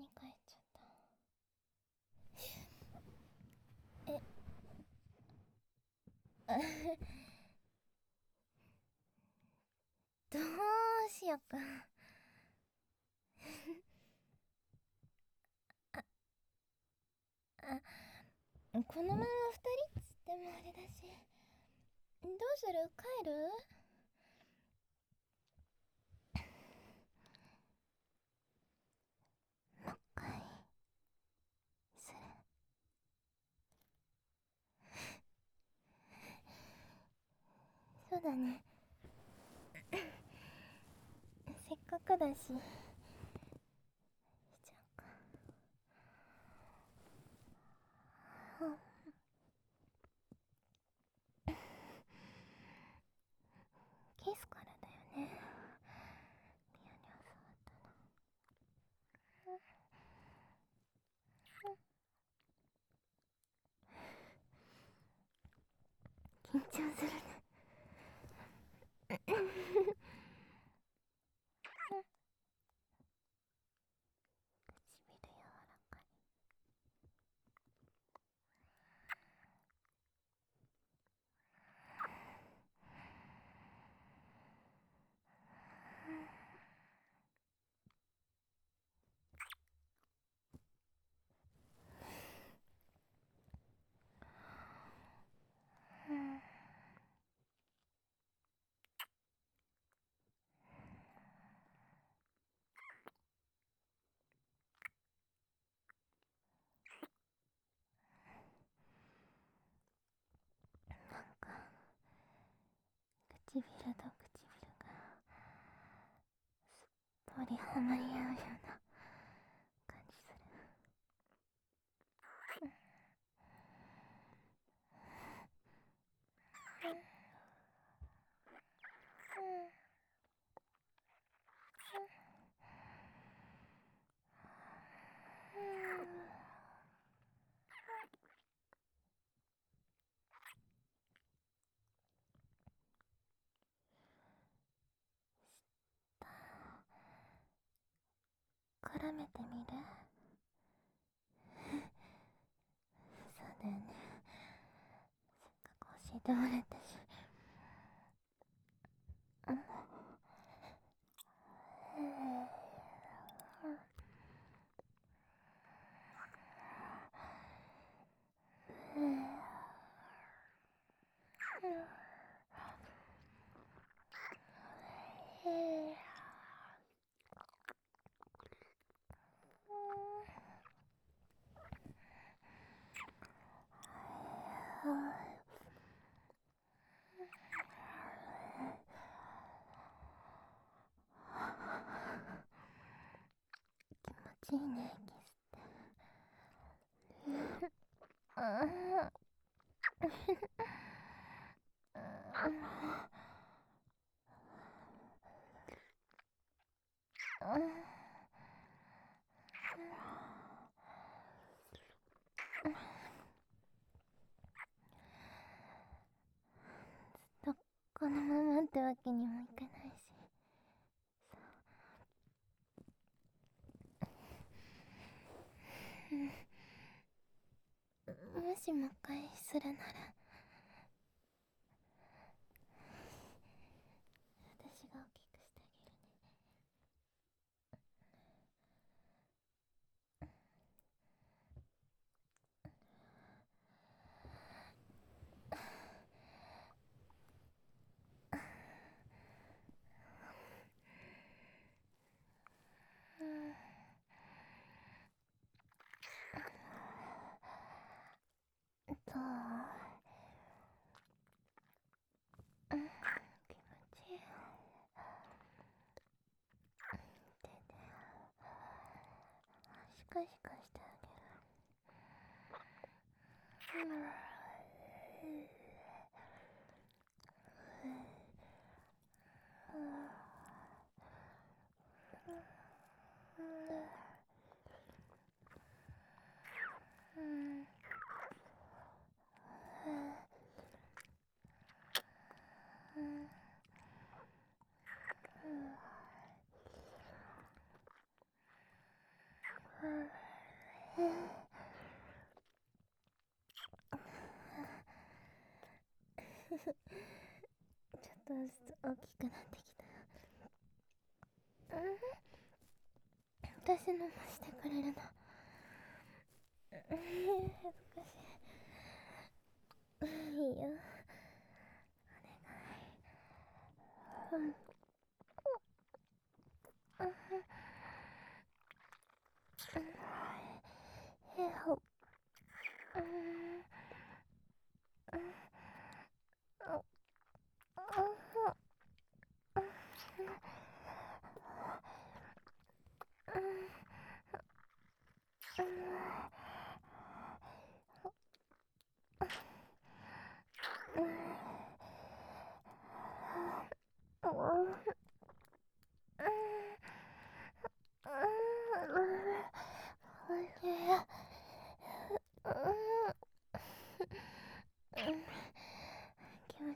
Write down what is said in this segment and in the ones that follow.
帰っちゃった。えどうしよっか。このまま二人っつってもあれだし、どうする？帰る？もう一回する。そうだね。せっかくだししちゃうか。キスからだよね。リアに教わったの。緊張するね。唇柔らかい。なんか唇と唇がすっぽりはまり合うような感じする。絡めてみる？そうだよね。せっかく教えてもらったし。気持ちいいね、キスって。ずっとこのままってわけにもいかないし。もしもう一回するなら、私が大きくしてあげるね。どう？気持ちいい。手でシカシカしてあげる。 ちょっとずつ大きくなってきた。私のもしてくれるの。恥ずかしい。いいよ。お願い。気持ち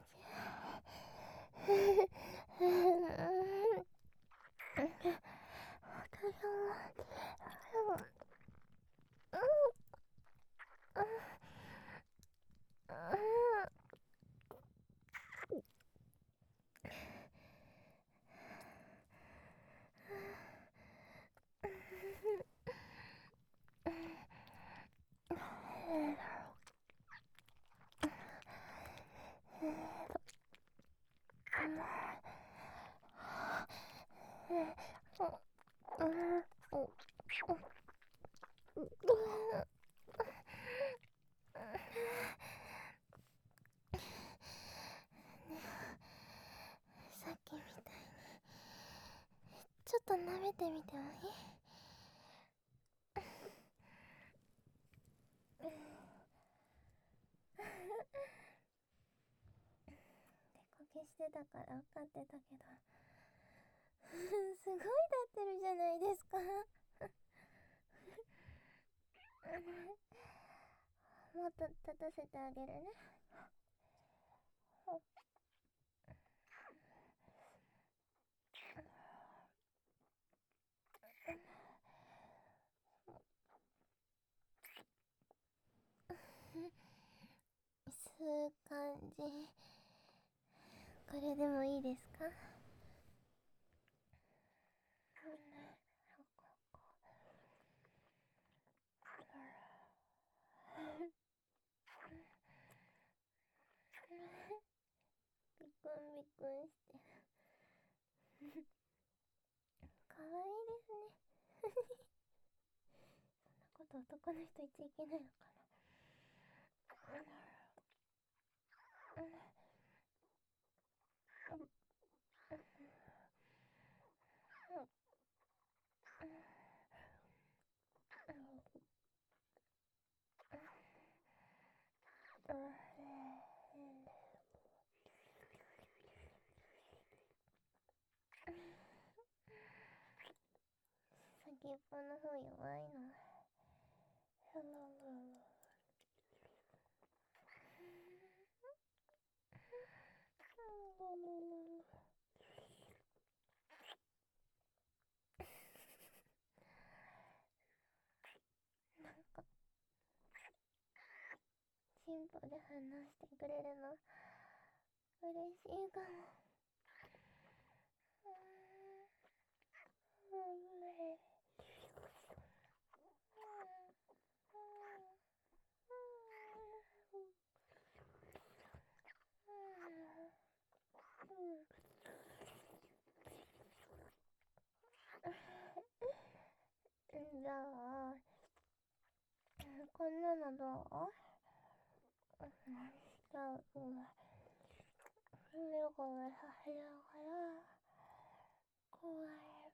さっきみたいにちょっと舐めてみてもいい？手こけしてたから分かってたけどすごい立ってるじゃないですかもっと立たせてあげるね。吸う感じ、これでもいいですか？ビクンビクンしてかわいいですねそんなこと男の人言っちゃいけないのかな。先っぽの方弱いな。なんか進歩で反応してくれるの嬉しいかも。じゃあこんなのどう？じゃあよくさせながらこう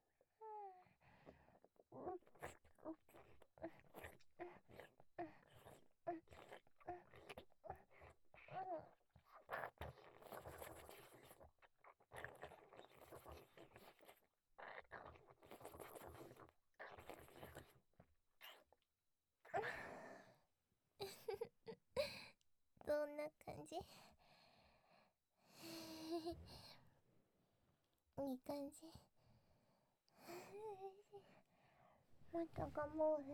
どんな感じ？いい感じ。 またかもうね。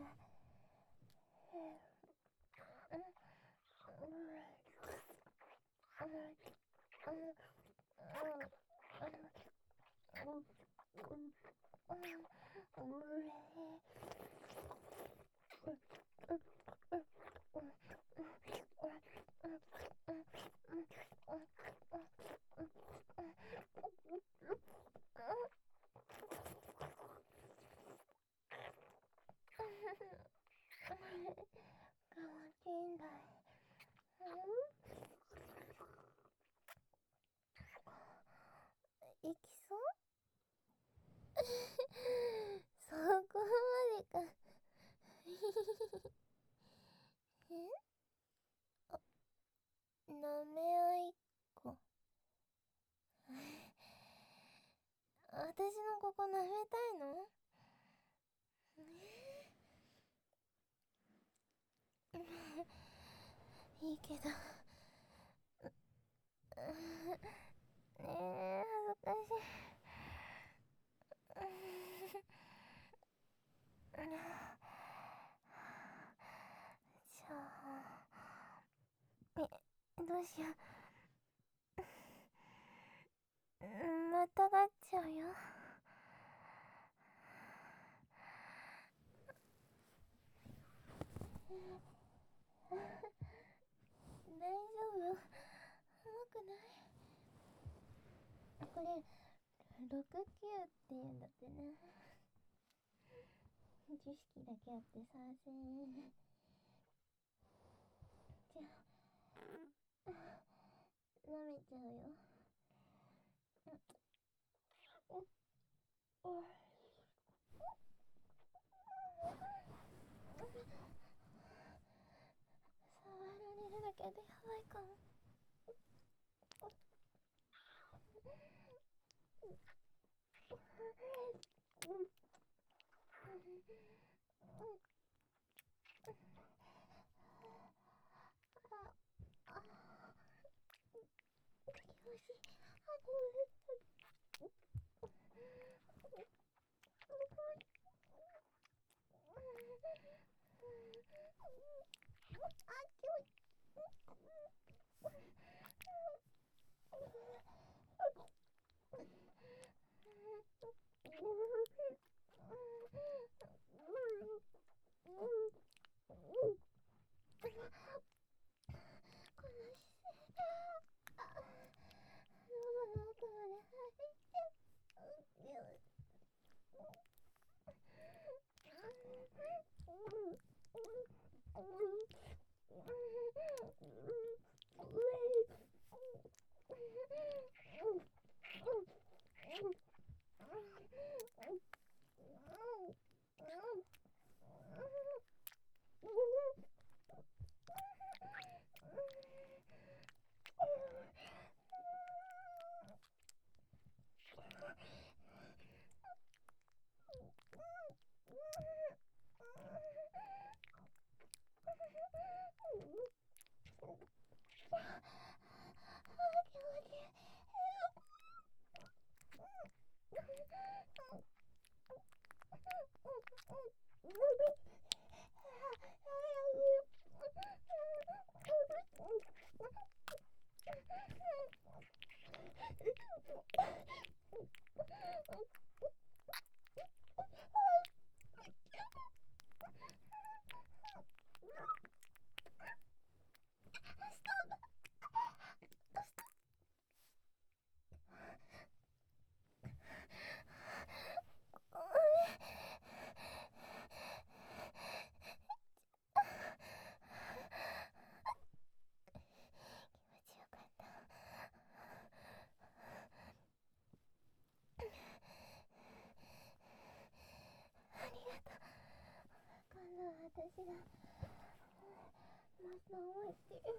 いきそうそこまでかなめあいっこ私のここ舐めたいのいいけど恥ずかしいじゃあどうしようまたがっちゃうよ大丈夫甘くないこれ6級って言うんだってね知識だけあってさせんじゃあ舐めちゃうよ触られるだけでやばいかも私がまた覚えてる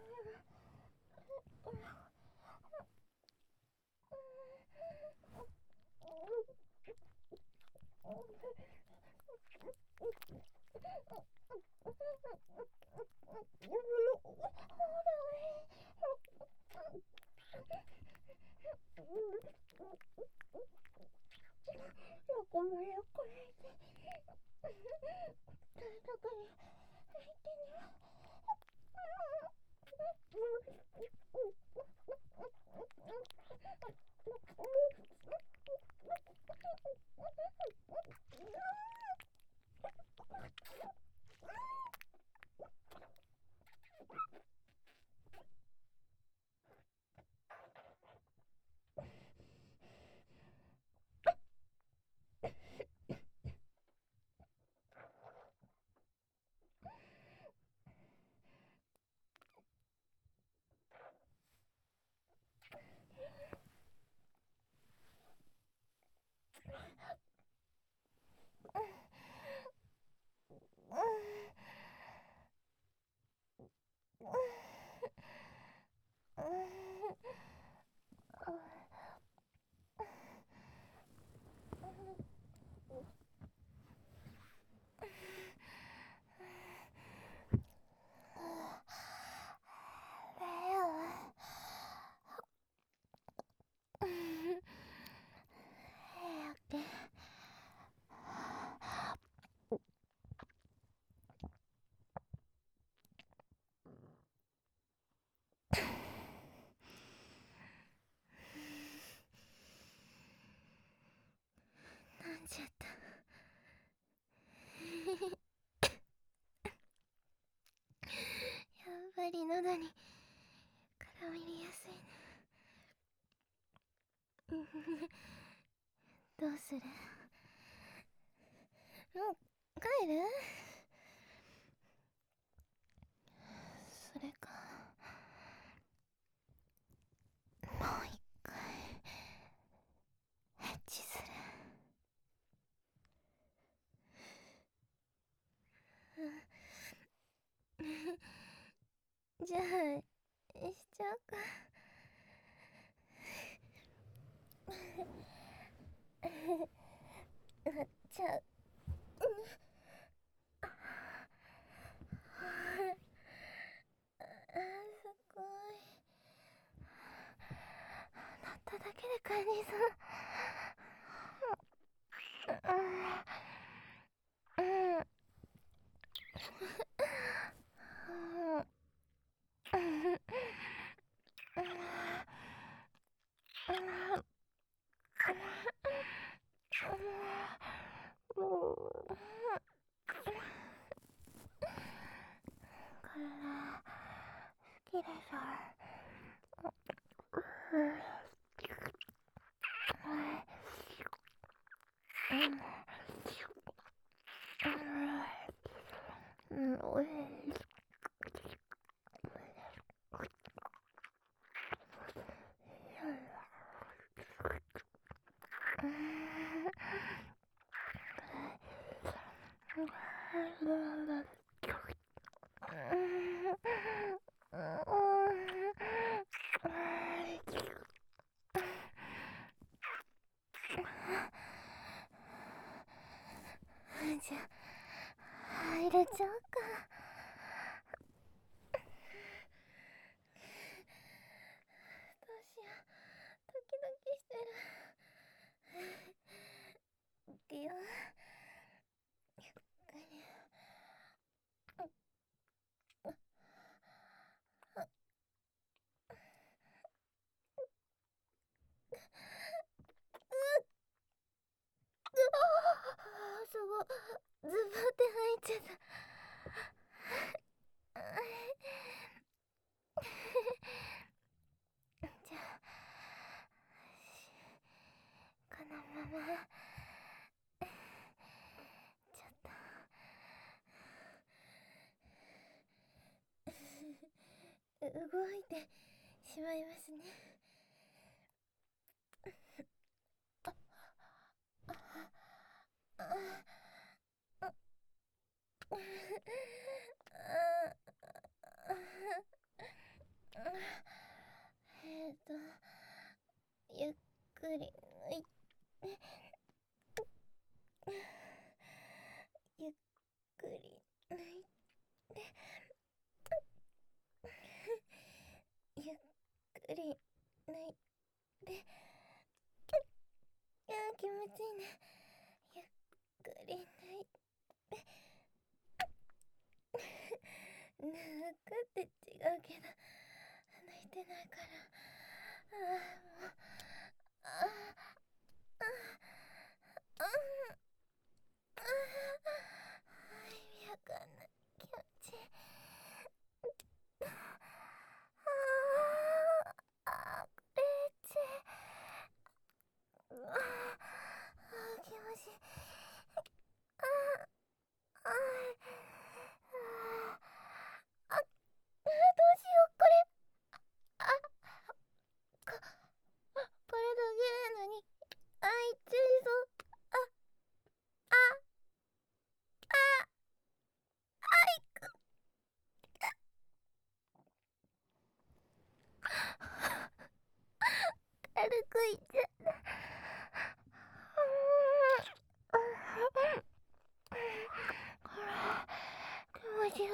これ飲んじゃった。やっぱり喉に絡みりやすいな。どうする？もう帰る？それか、もう一回エッチする？じゃあしちゃうか。じゃあ、すごい。乗っただけで感じそう。好きでしょ。おいしい。じゃあ入れちゃおうか。どうしよう、ドキドキしてる。いくよ、ゆっくり。すごい、ズボって入っちゃった。じゃあこのままちょっと動いてしまいますね。えっとゆっくり抜いて、ゆっくり抜いて、ゆっくり抜いて。いや気持ちいいね。ゆっくり抜いて。 って違うけど抜いてないから。もう意味わかんない。気持ちいい。クレッチ。気持ちいい。どうしよう、これ。これだけなのに、いっちゃいそう。軽くいっちゃった。気持ちいい。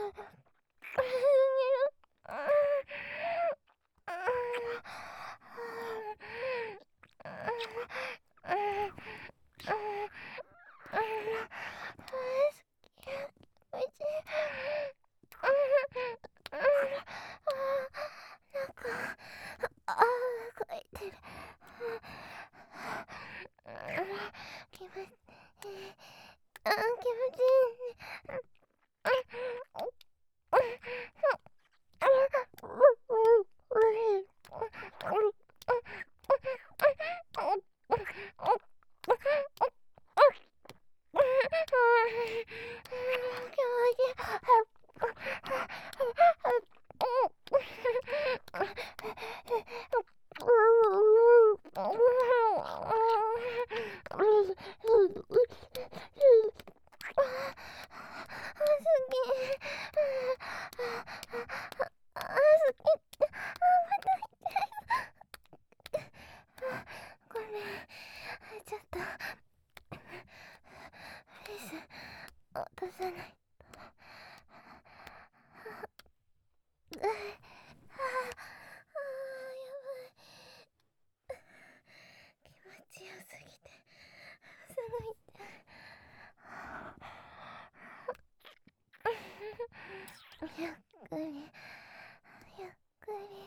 ちょっとフェイス落とさない。やばい。気持ちよすぎてすごい痛い。ゆっくりゆっくり。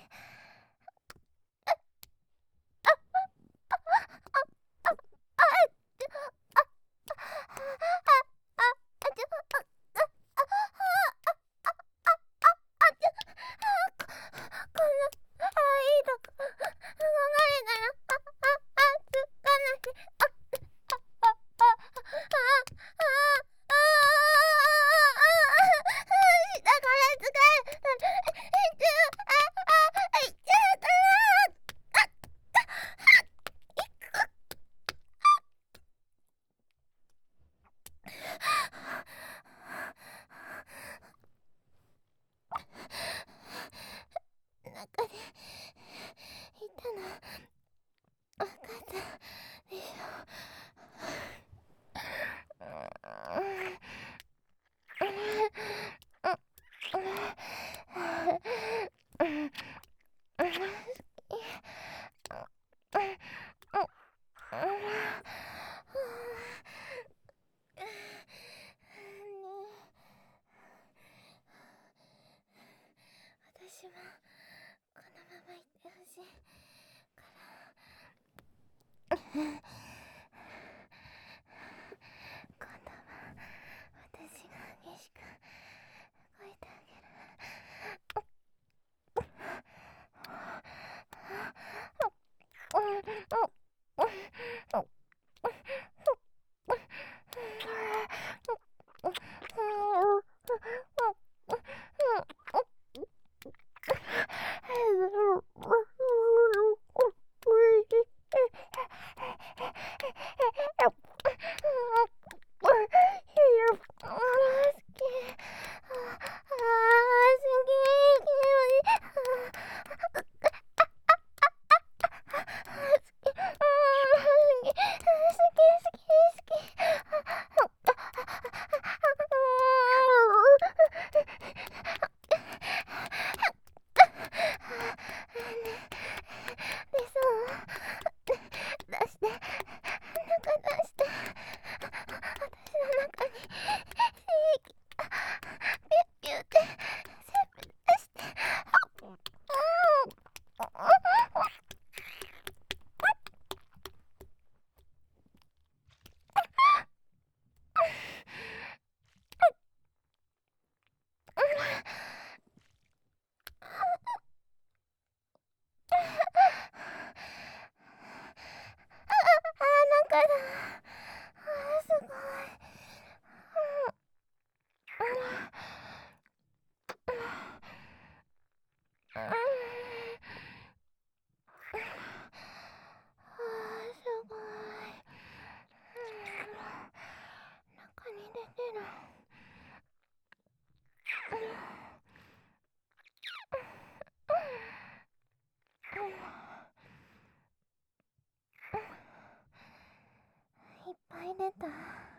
中でいたの分かったでしょ。私もこのままいってほしいから今度は私が激しく動いてあげる。 入れた。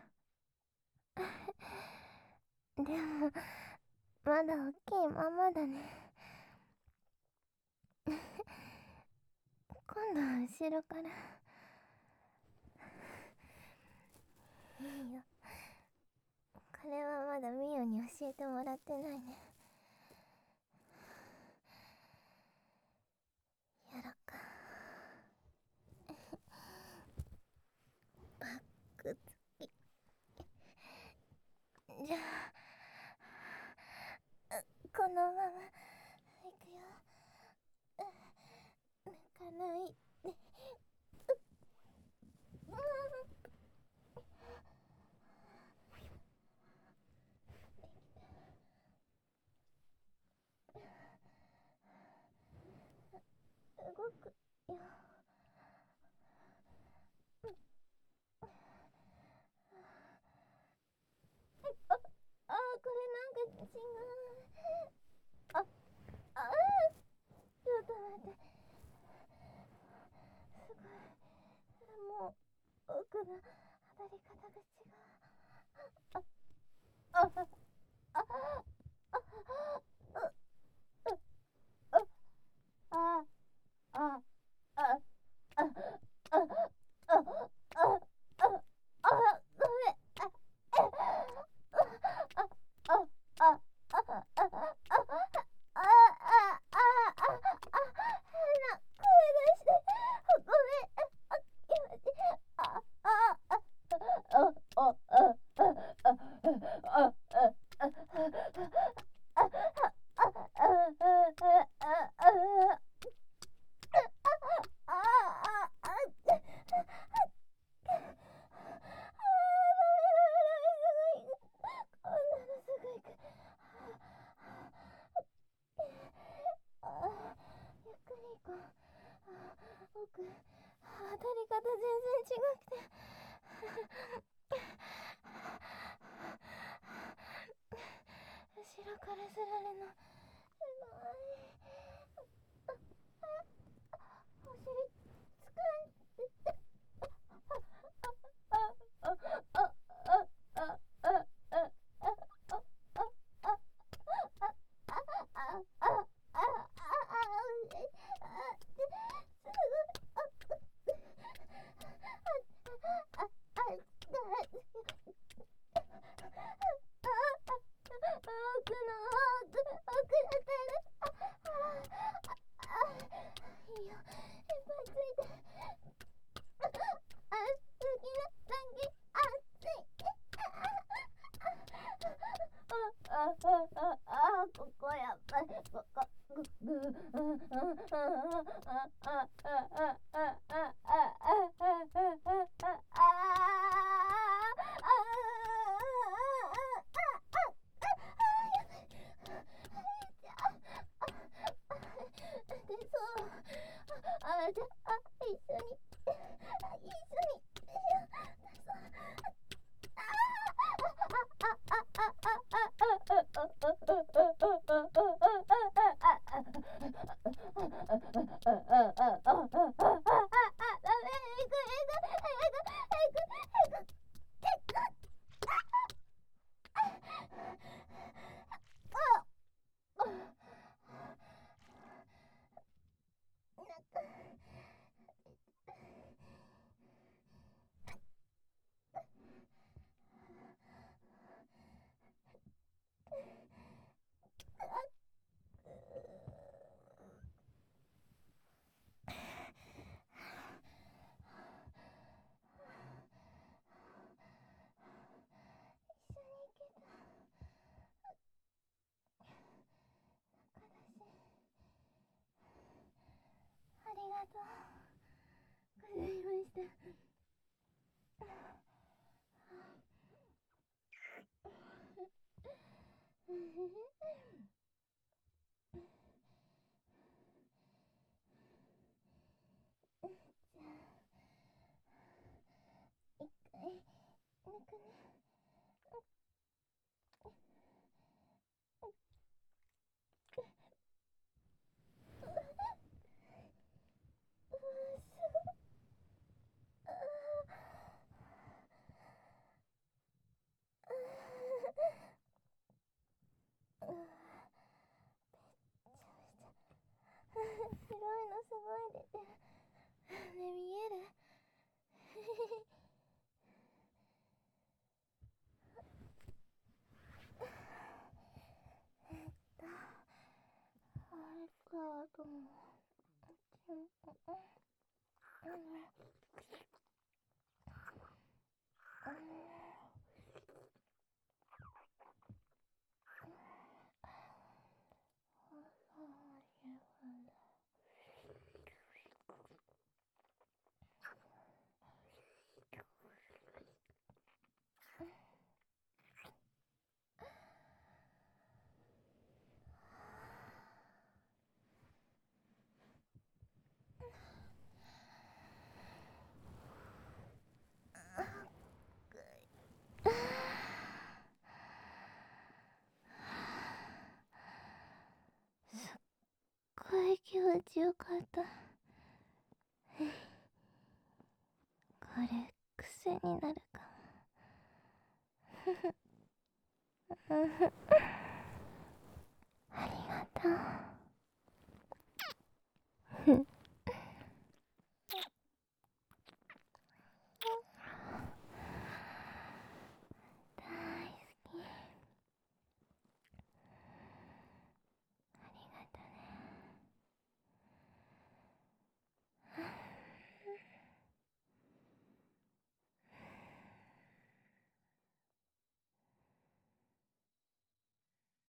でも、まだ大きいままだね。今度は後ろから。いいよ。これはまだミオに教えてもらってないね。やろっか。バックつき。じゃあ、このままいくよ。泣かないで。動くよ。これなんか違う。あ、ちょっと待って。すごい。もう、奥が当たり方が違う。あ、あ、あ、あ、あ、あ、当たり方全然違くて後ろからすられのすごい。お尻つかんで奥と。これ癖になるかも。ありがとう。